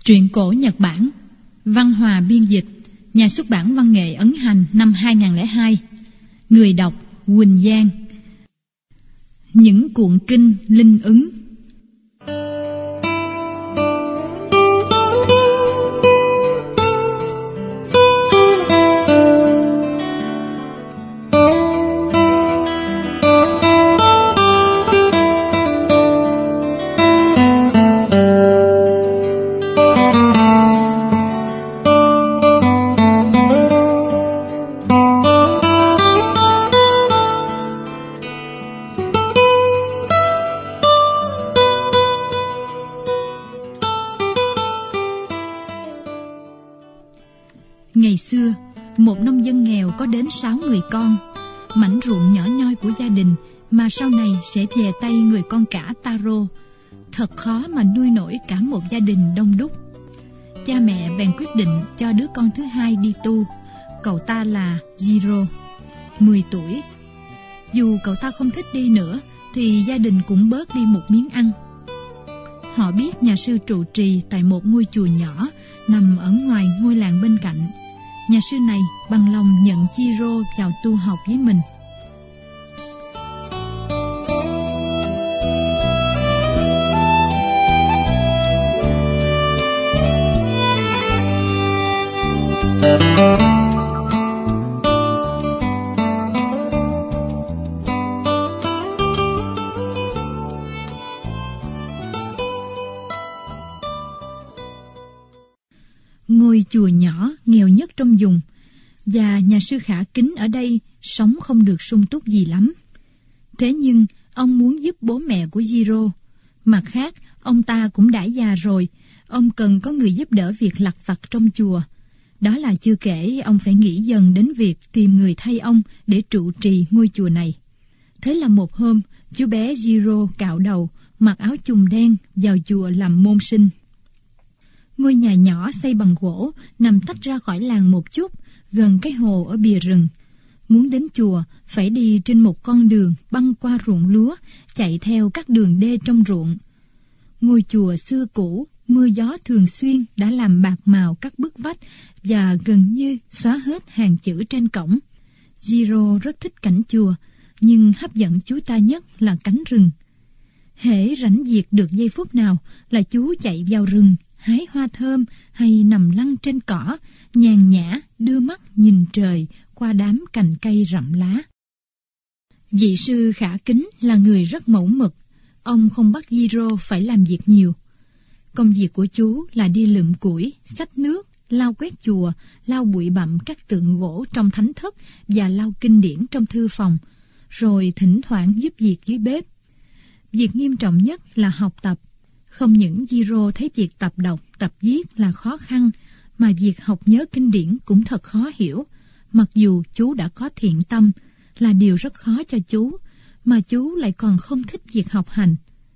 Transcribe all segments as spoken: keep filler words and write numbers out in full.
Truyện cổ Nhật Bản, Văn Hòa biên dịch, nhà xuất bản Văn nghệ ấn hành năm hai không không hai. Người đọc Quỳnh Giang. Những cuộn kinh linh ứng. Ngày xưa, một nông dân nghèo có đến sáu người con. Mảnh ruộng nhỏ nhoi của gia đình mà sau này sẽ về tay người con cả Taro. Thật khó mà nuôi nổi cả một gia đình đông đúc. Cha mẹ bèn quyết định cho đứa con thứ hai đi tu. Cậu ta là Jiro, mười tuổi. Dù cậu ta không thích đi nữa thì gia đình cũng bớt đi một miếng ăn. Họ biết nhà sư trụ trì tại một ngôi chùa nhỏ nằm ở ngoài ngôi làng bên cạnh. Nhà sư này bằng lòng nhận Jiro vào tu học với mình. Ngôi chùa nhỏ nghèo nhất trong vùng, và nhà sư Khả Kính ở đây sống không được sung túc gì lắm. Thế nhưng ông muốn giúp bố mẹ của Jiro. Mặt khác, ông ta cũng đã già rồi, ông cần có người giúp đỡ việc lặt vặt trong chùa. Đó là chưa kể ông phải nghĩ dần đến việc tìm người thay ông để trụ trì ngôi chùa này. Thế là một hôm, chú bé Jiro cạo đầu, mặc áo chùm đen vào chùa làm môn sinh. Ngôi nhà nhỏ xây bằng gỗ nằm tách ra khỏi làng một chút, gần cái hồ ở bìa rừng. Muốn đến chùa phải đi trên một con đường băng qua ruộng lúa, chạy theo các đường đê trong ruộng. Ngôi chùa xưa cũ, mưa gió thường xuyên đã làm bạc màu các bức vách và gần như xóa hết hàng chữ trên cổng. Jiro rất thích cảnh chùa, nhưng hấp dẫn chú ta nhất là cánh rừng. Hễ rảnh việc được giây phút nào là chú chạy vào rừng, hái hoa thơm hay nằm lăn trên cỏ, nhàn nhã đưa mắt nhìn trời qua đám cành cây rậm lá. Vị sư Khả Kính là người rất mẫu mực. Ông không bắt Jiro phải làm việc nhiều. Công việc của chú là đi lượm củi, xách nước, lau quét chùa, lau bụi bặm các tượng gỗ trong thánh thất và lau kinh điển trong thư phòng, rồi thỉnh thoảng giúp việc dưới bếp. Việc nghiêm trọng nhất là học tập. Không những Jiro thấy việc tập đọc, tập viết là khó khăn, mà việc học nhớ kinh điển cũng thật khó hiểu. Mặc dù chú đã có thiện tâm, là điều rất khó cho chú, mà chú lại còn không thích việc học hành.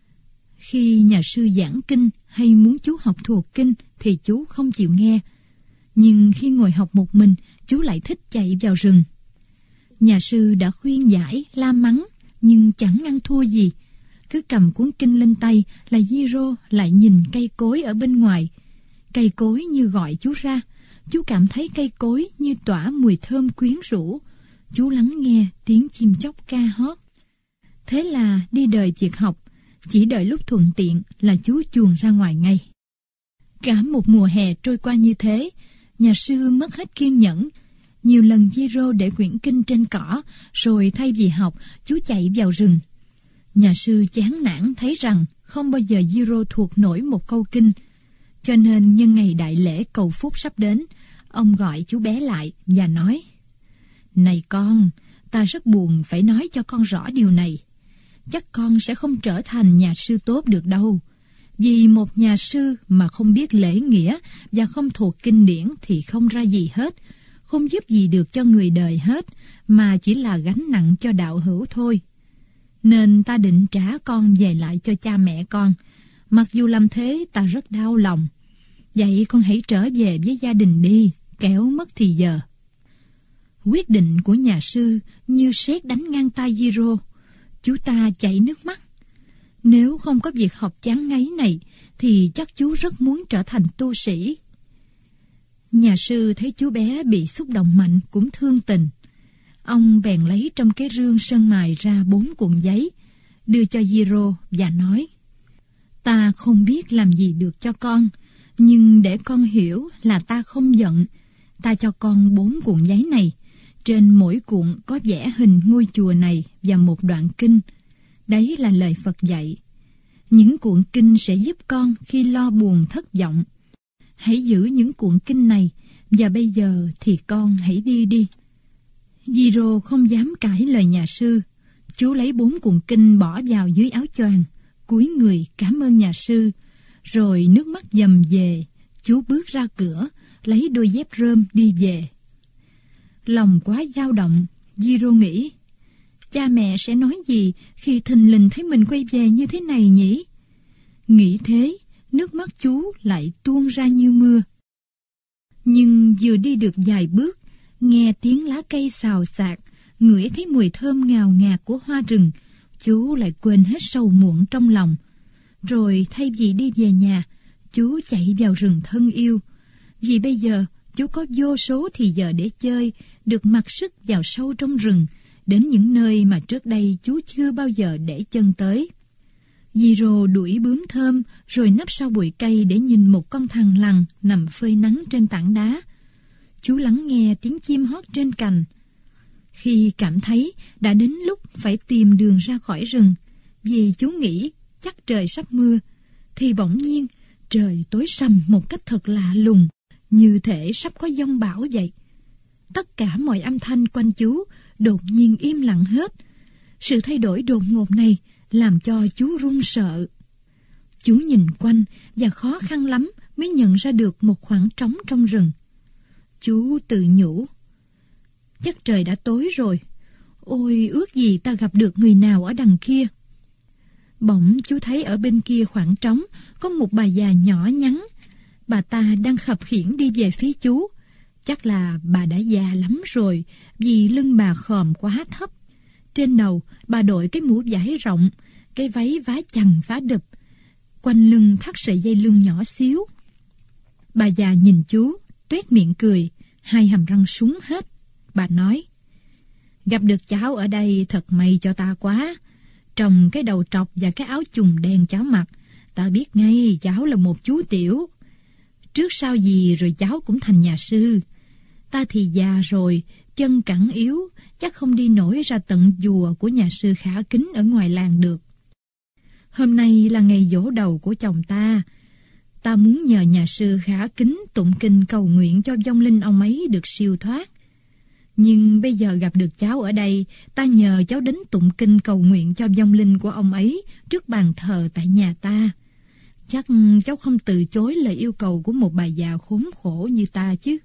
Khi nhà sư giảng kinh hay muốn chú học thuộc kinh thì chú không chịu nghe. Nhưng khi ngồi học một mình, chú lại thích chạy vào rừng. Nhà sư đã khuyên giải, la mắng, nhưng chẳng ăn thua gì. Cứ cầm cuốn kinh lên tay là Jiro lại nhìn cây cối ở bên ngoài. Cây cối như gọi chú ra. Chú cảm thấy cây cối như tỏa mùi thơm quyến rũ. Chú lắng nghe tiếng chim chóc ca hót. Thế là đi đời việc học, chỉ đợi lúc thuận tiện là chú chuồn ra ngoài ngay. Cả một mùa hè trôi qua như thế, nhà sư mất hết kiên nhẫn. Nhiều lần Jiro để quyển kinh trên cỏ, rồi thay vì học, chú chạy vào rừng. Nhà sư chán nản thấy rằng không bao giờ Jiro thuộc nổi một câu kinh, cho nên nhân ngày đại lễ cầu phúc sắp đến, ông gọi chú bé lại và nói: "Này con, ta rất buồn phải nói cho con rõ điều này. Chắc con sẽ không trở thành nhà sư tốt được đâu. Vì một nhà sư mà không biết lễ nghĩa và không thuộc kinh điển thì không ra gì hết, không giúp gì được cho người đời hết, mà chỉ là gánh nặng cho đạo hữu thôi. Nên ta định trả con về lại cho cha mẹ con. Mặc dù làm thế ta rất đau lòng. Vậy con hãy trở về với gia đình đi, kẻo mất thì giờ." Quyết định của nhà sư như sét đánh ngang tai Jiro. Chú ta chảy nước mắt. Nếu không có việc học chán ngấy này, thì chắc chú rất muốn trở thành tu sĩ. Nhà sư thấy chú bé bị xúc động mạnh cũng thương tình. Ông bèn lấy trong cái rương sơn mài ra bốn cuộn giấy, đưa cho Giro và nói: Ta không biết làm gì được cho con, nhưng để con hiểu là ta không giận, ta cho con bốn cuộn giấy này. Trên mỗi cuộn có vẽ hình ngôi chùa này và một đoạn kinh. Đấy là lời Phật dạy. Những cuộn kinh sẽ giúp con khi lo buồn thất vọng. Hãy giữ những cuộn kinh này, và bây giờ thì con hãy đi đi. Giro không dám cãi lời nhà sư. Chú lấy bốn cuộn kinh bỏ vào dưới áo choàng, cúi người cảm ơn nhà sư, rồi nước mắt dầm về. Chú bước ra cửa, lấy đôi dép rơm đi về. Lòng quá dao động, Giro nghĩ: cha mẹ sẽ nói gì khi thình lình thấy mình quay về như thế này nhỉ? Nghĩ thế, nước mắt chú lại tuôn ra như mưa. Nhưng vừa đi được vài bước, nghe tiếng lá cây xào xạc, ngửi thấy mùi thơm ngào ngạt của hoa rừng, chú lại quên hết sầu muộn trong lòng. Rồi thay vì đi về nhà, chú chạy vào rừng thân yêu. Vì bây giờ chú có vô số thì giờ để chơi, được mặc sức vào sâu trong rừng, đến những nơi mà trước đây chú chưa bao giờ để chân tới. Giro đuổi bướm thơm, rồi nấp sau bụi cây để nhìn một con thằn lằn nằm phơi nắng trên tảng đá. Chú lắng nghe tiếng chim hót trên cành. Khi cảm thấy đã đến lúc phải tìm đường ra khỏi rừng, vì chú nghĩ chắc trời sắp mưa, thì bỗng nhiên trời tối sầm một cách thật lạ lùng, như thể sắp có giông bão vậy. Tất cả mọi âm thanh quanh chú đột nhiên im lặng hết. Sự thay đổi đột ngột này làm cho chú run sợ. Chú nhìn quanh và khó khăn lắm mới nhận ra được một khoảng trống trong rừng. Chú tự nhủ: chắc trời đã tối rồi. Ôi, ước gì ta gặp được người nào ở đằng kia. Bỗng chú thấy ở bên kia khoảng trống có một bà già nhỏ nhắn. Bà ta đang khập khiễng đi về phía chú. Chắc là bà đã già lắm rồi, vì lưng bà khòm quá thấp. Trên đầu bà đội cái mũ vải rộng, cái váy vá chằng vá đực, quanh lưng thắt sợi dây lưng nhỏ xíu. Bà già nhìn chú, tuét miệng cười, hai hàm răng súng hết. Bà nói: gặp được cháu ở đây thật may cho ta quá. Trồng cái đầu trọc và cái áo chùng đen cháu mặc, ta biết ngay cháu là một chú tiểu. Trước sau gì rồi cháu cũng thành nhà sư. Ta thì già rồi, chân cẳng yếu, chắc không đi nổi ra tận chùa của nhà sư Khả Kính ở ngoài làng được. Hôm nay là ngày giỗ đầu của chồng ta. Ta muốn nhờ nhà sư Khả Kính tụng kinh cầu nguyện cho vong linh ông ấy được siêu thoát. Nhưng bây giờ gặp được cháu ở đây, ta nhờ cháu đến tụng kinh cầu nguyện cho vong linh của ông ấy trước bàn thờ tại nhà ta. Chắc cháu không từ chối lời yêu cầu của một bà già khốn khổ như ta chứ.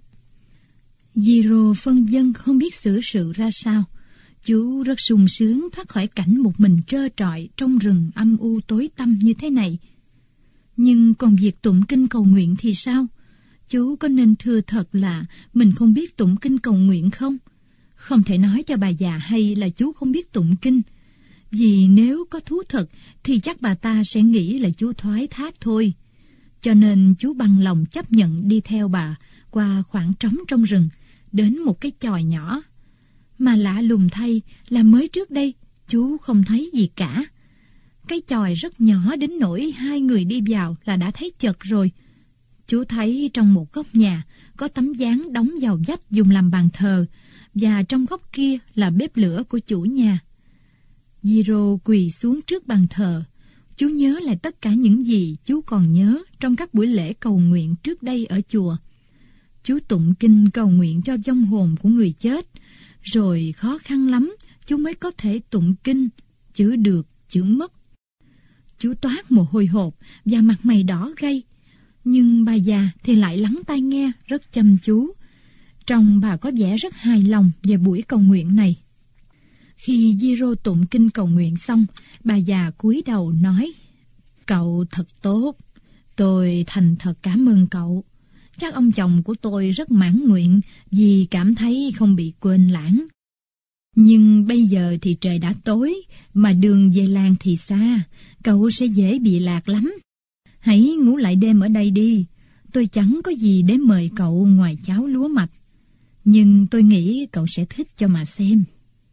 Giro phân vân không biết xử sự ra sao. Chú rất sung sướng thoát khỏi cảnh một mình trơ trọi trong rừng âm u tối tăm như thế này. Nhưng còn việc tụng kinh cầu nguyện thì sao? Chú có nên thưa thật là mình không biết tụng kinh cầu nguyện không? Không thể nói cho bà già hay là chú không biết tụng kinh. Vì nếu có thú thật thì chắc bà ta sẽ nghĩ là chú thoái thác thôi. Cho nên chú bằng lòng chấp nhận đi theo bà qua khoảng trống trong rừng, đến một cái chòi nhỏ. Mà lạ lùng thay là mới trước đây chú không thấy gì cả. Cái chòi rất nhỏ đến nỗi hai người đi vào là đã thấy chật rồi. Chú thấy trong một góc nhà có tấm dáng đóng vào vách dùng làm bàn thờ, và trong góc kia là bếp lửa của chủ nhà. Giro quỳ xuống trước bàn thờ. Chú nhớ lại tất cả những gì chú còn nhớ trong các buổi lễ cầu nguyện trước đây ở chùa. Chú tụng kinh cầu nguyện cho vong hồn của người chết, rồi khó khăn lắm chú mới có thể tụng kinh, chữ được, chữ mất. Chú toát mồ hôi hột và mặt mày đỏ gay, nhưng bà già thì lại lắng tai nghe rất chăm chú. Trông bà có vẻ rất hài lòng về buổi cầu nguyện này. Khi Giro tụng kinh cầu nguyện xong, bà già cúi đầu nói: cậu thật tốt, tôi thành thật cảm ơn cậu. Chắc ông chồng của tôi rất mãn nguyện vì cảm thấy không bị quên lãng. Nhưng bây giờ thì trời đã tối, mà đường về làng thì xa, cậu sẽ dễ bị lạc lắm. Hãy ngủ lại đêm ở đây đi, tôi chẳng có gì để mời cậu ngoài cháo lúa mạch. Nhưng tôi nghĩ cậu sẽ thích cho mà xem.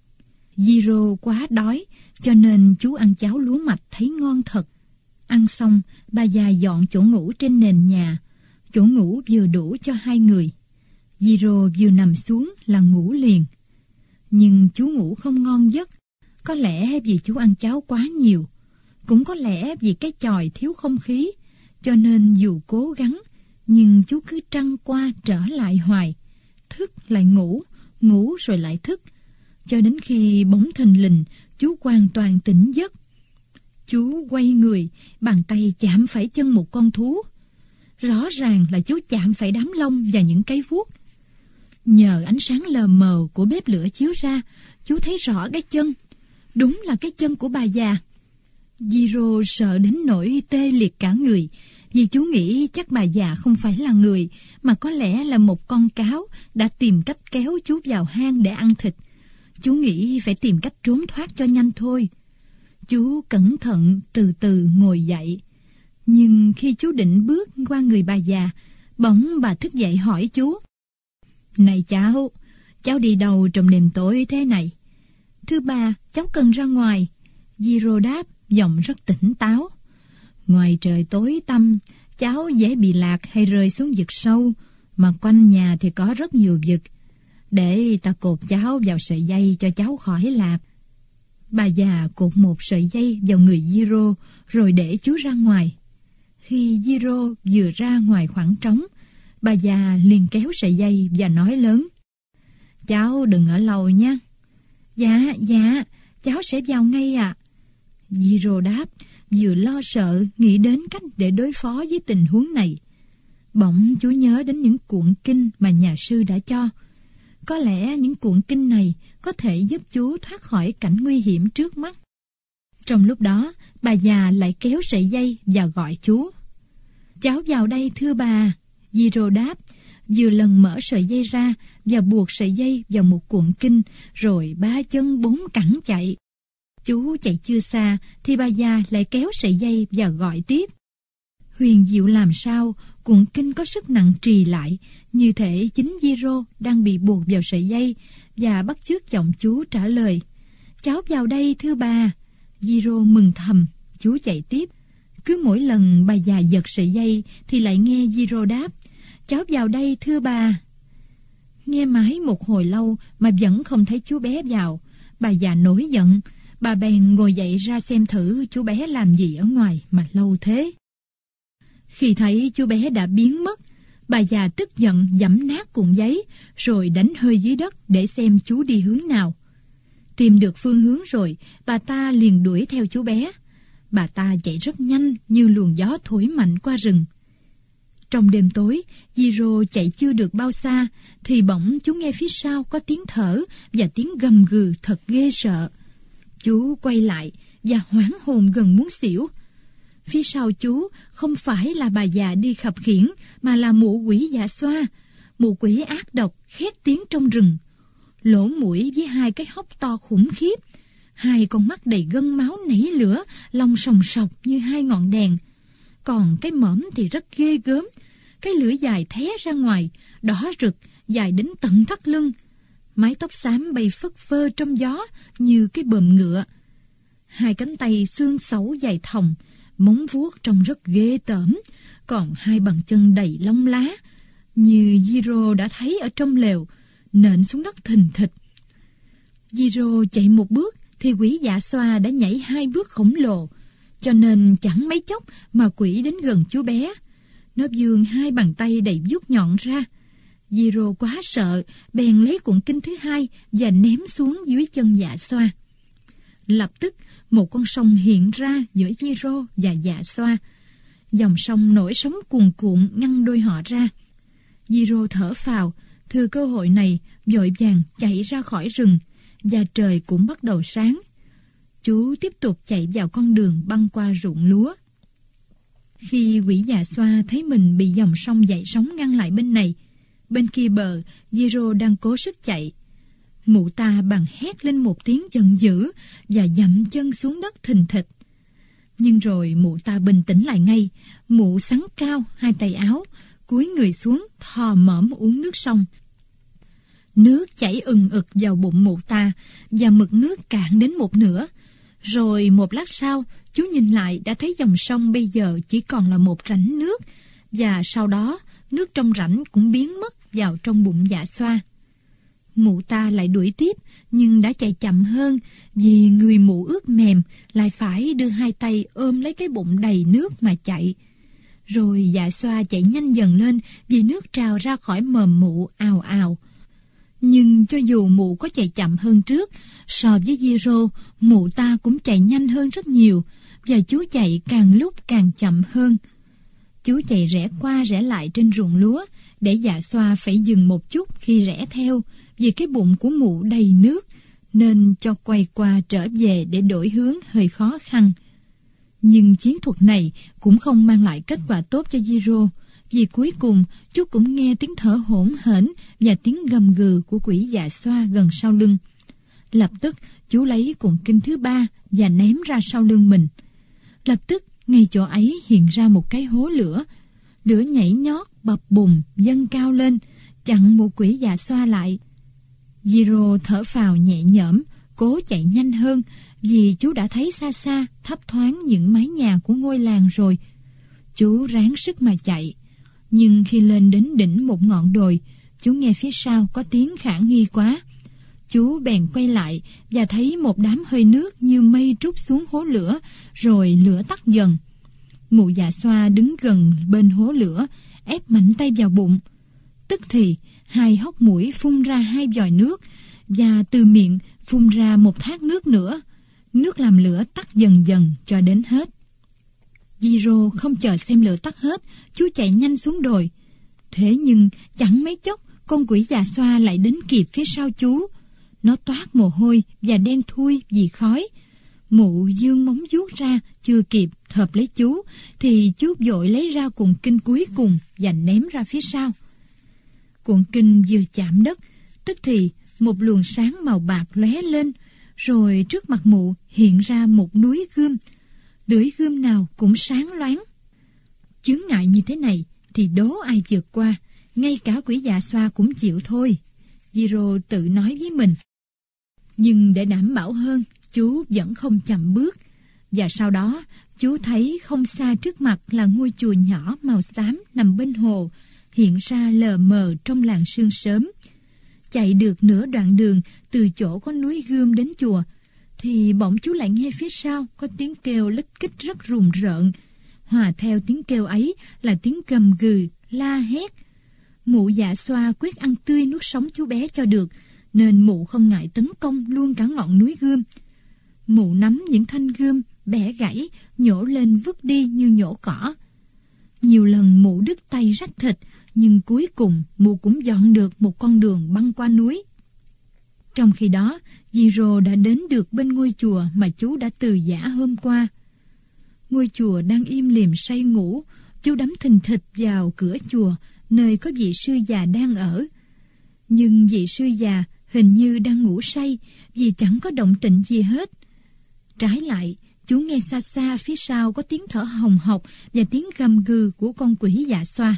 Giro quá đói, cho nên chú ăn cháo lúa mạch thấy ngon thật. Ăn xong, bà già dọn chỗ ngủ trên nền nhà. Chỗ ngủ vừa đủ cho hai người. Giro vừa nằm xuống là ngủ liền. Nhưng chú ngủ không ngon giấc. Có lẽ vì chú ăn cháo quá nhiều. Cũng có lẽ vì cái chòi thiếu không khí. Cho nên dù cố gắng, nhưng chú cứ trăng qua trở lại hoài. Thức lại ngủ, ngủ rồi lại thức. Cho đến khi bỗng thình lình, chú hoàn toàn tỉnh giấc. Chú quay người, bàn tay chạm phải chân một con thú. Rõ ràng là chú chạm phải đám lông và những cái vuốt. Nhờ ánh sáng lờ mờ của bếp lửa chiếu ra, chú thấy rõ cái chân. Đúng là cái chân của bà già. Giro sợ đến nỗi tê liệt cả người, vì chú nghĩ chắc bà già không phải là người, mà có lẽ là một con cáo đã tìm cách kéo chú vào hang để ăn thịt. Chú nghĩ phải tìm cách trốn thoát cho nhanh thôi. Chú cẩn thận từ từ ngồi dậy. Nhưng khi chú định bước qua người bà già, bỗng bà thức dậy hỏi chú: "Này cháu, cháu đi đâu trong đêm tối thế này?" "Thưa bà, cháu cần ra ngoài." Giro đáp, giọng rất tỉnh táo. "Ngoài trời tối tăm, cháu dễ bị lạc hay rơi xuống vực sâu, mà quanh nhà thì có rất nhiều vực. Để ta cột cháu vào sợi dây cho cháu khỏi lạc." Bà già cột một sợi dây vào người Giro, rồi để chú ra ngoài. Khi Giro vừa ra ngoài khoảng trống, bà già liền kéo sợi dây và nói lớn: "Cháu đừng ở lâu nhé." "Dạ, dạ, cháu sẽ vào ngay ạ." Giro đáp, vừa lo sợ nghĩ đến cách để đối phó với tình huống này. Bỗng chú nhớ đến những cuộn kinh mà nhà sư đã cho. Có lẽ những cuộn kinh này có thể giúp chú thoát khỏi cảnh nguy hiểm trước mắt. Trong lúc đó, bà già lại kéo sợi dây và gọi chú. "Cháu vào đây thưa bà." Giro đáp, vừa lần mở sợi dây ra và buộc sợi dây vào một cuộn kinh, rồi ba chân bốn cẳng chạy. Chú chạy chưa xa thì bà già lại kéo sợi dây và gọi tiếp. Huyền diệu làm sao, cuộn kinh có sức nặng trì lại, như thể chính Giro đang bị buộc vào sợi dây, và bắt chước giọng chú trả lời: "Cháu vào đây thưa bà." Giro mừng thầm, chú chạy tiếp. Cứ mỗi lần bà già giật sợi dây thì lại nghe Giro đáp: "Cháu vào đây thưa bà." Nghe mãi một hồi lâu mà vẫn không thấy chú bé vào. Bà già nổi giận, bà bèn ngồi dậy ra xem thử chú bé làm gì ở ngoài mà lâu thế. Khi thấy chú bé đã biến mất, bà già tức giận giẫm nát cuộn giấy, rồi đánh hơi dưới đất để xem chú đi hướng nào. Tìm được phương hướng rồi, bà ta liền đuổi theo chú bé. Bà ta chạy rất nhanh như luồng gió thổi mạnh qua rừng. Trong đêm tối, Giro chạy chưa được bao xa, thì bỗng chú nghe phía sau có tiếng thở và tiếng gầm gừ thật ghê sợ. Chú quay lại và hoảng hồn gần muốn xỉu. Phía sau chú không phải là bà già đi khập khiễng, mà là mụ quỷ Dạ Xoa, mụ quỷ ác độc khét tiếng trong rừng. Lỗ mũi với hai cái hốc to khủng khiếp, hai con mắt đầy gân máu nảy lửa, lông sòng sọc như hai ngọn đèn. Còn cái mõm thì rất ghê gớm, cái lưỡi dài thé ra ngoài, đỏ rực, dài đến tận thắt lưng. Mái tóc xám bay phất phơ trong gió như cái bờm ngựa. Hai cánh tay xương xẩu dài thòng, móng vuốt trông rất ghê tởm, còn hai bàn chân đầy lông lá, như Giro đã thấy ở trong lều, nện xuống đất thình thịch. Giro chạy một bước thì quỷ Dạ Xoa đã nhảy hai bước khổng lồ, cho nên chẳng mấy chốc mà quỷ đến gần chú bé. Nó vươn hai bàn tay đầy vuốt nhọn ra. Giro quá sợ, bèn lấy cuộn kinh thứ hai và ném xuống dưới chân Dạ Xoa. Lập tức một con sông hiện ra giữa Giro và Dạ Xoa. Dòng sông nổi sóng cuồn cuộn ngăn đôi họ ra. Giro thở phào, thừa cơ hội này vội vàng chạy ra khỏi rừng, và trời cũng bắt đầu sáng. Chú tiếp tục chạy vào con đường băng qua ruộng lúa. Khi quỷ Dạ Xoa thấy mình bị dòng sông dậy sóng ngăn lại bên này, bên kia bờ Giro đang cố sức chạy. Mụ ta bèn hét lên một tiếng giận dữ và dậm chân xuống đất thình thịch. Nhưng rồi mụ ta bình tĩnh lại ngay. Mụ xắn cao hai tay áo, cúi người xuống thò mõm uống nước sông. Nước chảy ừng ực vào bụng mụ ta, và mực nước cạn đến một nửa. Rồi một lát sau, chú nhìn lại đã thấy dòng sông bây giờ chỉ còn là một rãnh nước, và sau đó nước trong rãnh cũng biến mất vào trong bụng Dạ Xoa. Mụ ta lại đuổi tiếp, nhưng đã chạy chậm hơn, vì người mụ ướt mềm lại phải đưa hai tay ôm lấy cái bụng đầy nước mà chạy. Rồi Dạ Xoa chạy nhanh dần lên, vì nước trào ra khỏi mồm mụ ào ào. Nhưng cho dù mụ có chạy chậm hơn trước, so với Giro, mụ ta cũng chạy nhanh hơn rất nhiều, và chú chạy càng lúc càng chậm hơn. Chú chạy rẽ qua rẽ lại trên ruộng lúa, để Dạ Xoa phải dừng một chút khi rẽ theo, vì cái bụng của mụ đầy nước, nên cho quay qua trở về để đổi hướng hơi khó khăn. Nhưng chiến thuật này cũng không mang lại kết quả tốt cho Giro, vì cuối cùng chú cũng nghe tiếng thở hổn hển và tiếng gầm gừ của quỷ Dạ Xoa gần sau lưng. Lập tức chú lấy cuộn kinh thứ ba và ném ra sau lưng mình. Lập tức ngay chỗ ấy hiện ra một cái hố lửa. Lửa nhảy nhót bập bùng dâng cao lên, chặn một quỷ Dạ Xoa lại. Giro thở phào nhẹ nhõm, cố chạy nhanh hơn, vì chú đã thấy xa xa thấp thoáng những mái nhà của ngôi làng rồi. Chú ráng sức mà chạy, nhưng khi lên đến đỉnh một ngọn đồi, chú nghe phía sau có tiếng khả nghi quá. Chú bèn quay lại và thấy một đám hơi nước như mây trút xuống hố lửa, rồi lửa tắt dần. Mụ Dạ Xoa đứng gần bên hố lửa, ép mạnh tay vào bụng. Tức thì hai hốc mũi phun ra hai vòi nước, và từ miệng phun ra một thác nước nữa. Nước làm lửa tắt dần dần cho đến hết. Giro không chờ xem lửa tắt hết, chú chạy nhanh xuống đồi. Thế nhưng chẳng mấy chốc, con quỷ Dạ Xoa lại đến kịp phía sau chú. Nó toát mồ hôi và đen thui vì khói. Mụ dương móng vuốt ra, chưa kịp thợp lấy chú, thì chú vội lấy ra cuộn kinh cuối cùng và ném ra phía sau. Cuộn kinh vừa chạm đất, tức thì một luồng sáng màu bạc lóe lên, rồi trước mặt mụ hiện ra một núi gươm. Lưỡi gươm nào cũng sáng loáng. Chướng ngại như thế này thì đố ai vượt qua, ngay cả quỷ Dạ Xoa cũng chịu thôi, Giro tự nói với mình. Nhưng để đảm bảo hơn, chú vẫn không chậm bước. Và sau đó, chú thấy không xa trước mặt là ngôi chùa nhỏ màu xám nằm bên hồ, hiện ra lờ mờ trong làn sương sớm. Chạy được nửa đoạn đường từ chỗ có núi gươm đến chùa, thì bỗng chú lại nghe phía sau có tiếng kêu lích kích rất rùng rợn. Hòa theo tiếng kêu ấy là tiếng gầm gừ, la hét. Mụ Dạ Xoa quyết ăn tươi nuốt sống chú bé cho được, nên mụ không ngại tấn công luôn cả ngọn núi gươm. Mụ nắm những thanh gươm, bẻ gãy, nhổ lên vứt đi như nhổ cỏ. Nhiều lần mụ đứt tay rách thịt, nhưng cuối cùng mụ cũng dọn được một con đường băng qua núi. Trong khi đó, Giro đã đến được bên ngôi chùa mà chú đã từ giã hôm qua. Ngôi chùa đang im lìm say ngủ, chú đắm thình thịch vào cửa chùa, nơi có vị sư già đang ở. Nhưng vị sư già hình như đang ngủ say, vì chẳng có động tĩnh gì hết. Trái lại, chú nghe xa xa phía sau có tiếng thở hồng hộc và tiếng gầm gừ của con quỷ Dạ Xoa.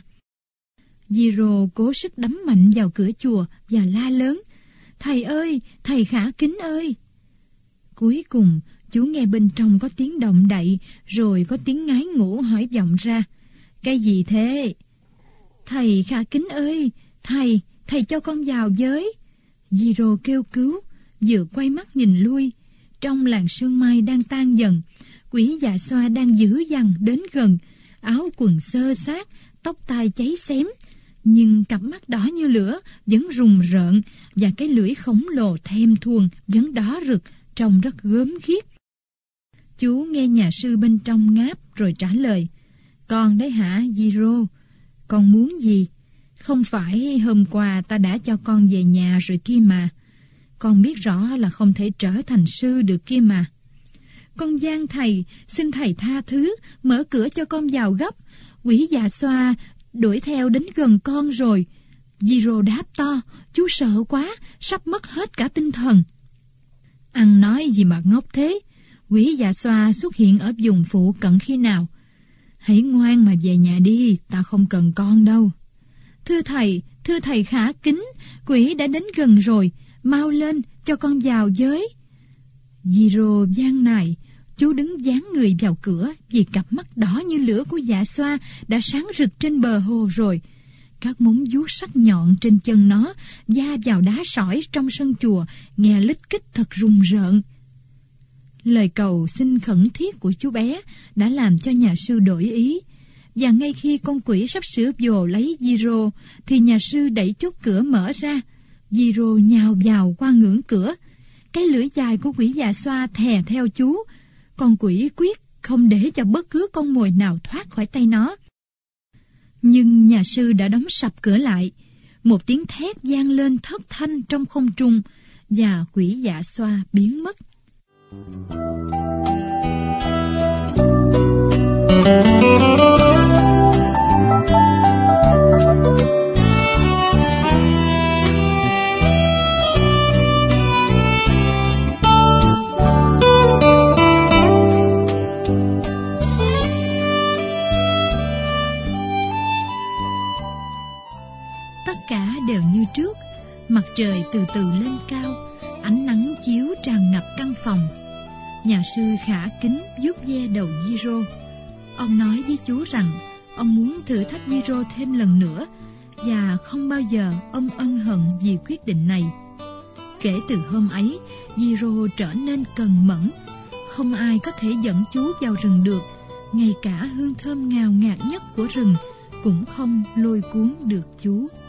Giro cố sức đấm mạnh vào cửa chùa và la lớn: "Thầy ơi, thầy Khả Kính ơi!" Cuối cùng, chú nghe bên trong có tiếng động đậy, rồi có tiếng ngái ngủ hỏi vọng ra: "Cái gì thế?" "Thầy Khả Kính ơi, thầy, thầy cho con vào với." Giro kêu cứu, vừa quay mắt nhìn lui. Trong làn sương mai đang tan dần, quỷ Dạ Xoa đang dữ dằn đến gần, áo quần xơ xác, tóc tai cháy xém, nhưng cặp mắt đỏ như lửa vẫn rùng rợn, và cái lưỡi khổng lồ thèm thuồng vẫn đỏ rực, trông rất gớm ghiếc. Chú nghe nhà sư bên trong ngáp rồi trả lời: "Con đấy hả, Giro? Con muốn gì? Không phải hôm qua ta đã cho con về nhà rồi kia mà. Con biết rõ là không thể trở thành sư được kia mà. Con van thầy, xin thầy tha thứ, mở cửa cho con vào gấp. Quỷ Dạ Xoa đuổi theo đến gần con rồi. Giro đáp to, chú sợ quá, sắp mất hết cả tinh thần. Ăn nói gì mà ngốc thế, quỷ dạ xoa xuất hiện ở vùng phụ cận khi nào? Hãy ngoan mà về nhà đi, ta không cần con đâu. Thưa thầy, thưa thầy khả kính, quỷ đã đến gần rồi, mau lên, cho con vào với. Giro van nài, chú đứng dán người vào cửa vì cặp mắt đỏ như lửa của dạ xoa đã sáng rực trên bờ hồ rồi. Các móng vuốt sắc nhọn trên chân nó da vào đá sỏi trong sân chùa, nghe lích kích thật rùng rợn. Lời cầu xin khẩn thiết của chú bé đã làm cho nhà sư đổi ý, và ngay khi con quỷ sắp sửa vồ lấy Giro, thì nhà sư đẩy chốt cửa mở ra. Giro nhào vào qua ngưỡng cửa, cái lưỡi dài của quỷ dạ xoa thè theo chú. Con quỷ quyết không để cho bất cứ con mồi nào thoát khỏi tay nó. Nhưng nhà sư đã đóng sập cửa lại. Một tiếng thét vang lên thất thanh trong không trung, và quỷ dạ xoa biến mất. Tất cả đều như trước, mặt trời từ từ lên cao, ánh nắng chiếu tràn ngập căn phòng. Nhà sư khả kính vuốt ve đầu Giro. Ông nói với chú rằng ông muốn thử thách Giro thêm lần nữa, và không bao giờ ông ân hận vì quyết định này. Kể từ hôm ấy, Giro trở nên cần mẫn. Không ai có thể dẫn chú vào rừng được, ngay cả hương thơm ngào ngạt nhất của rừng cũng không lôi cuốn được chú.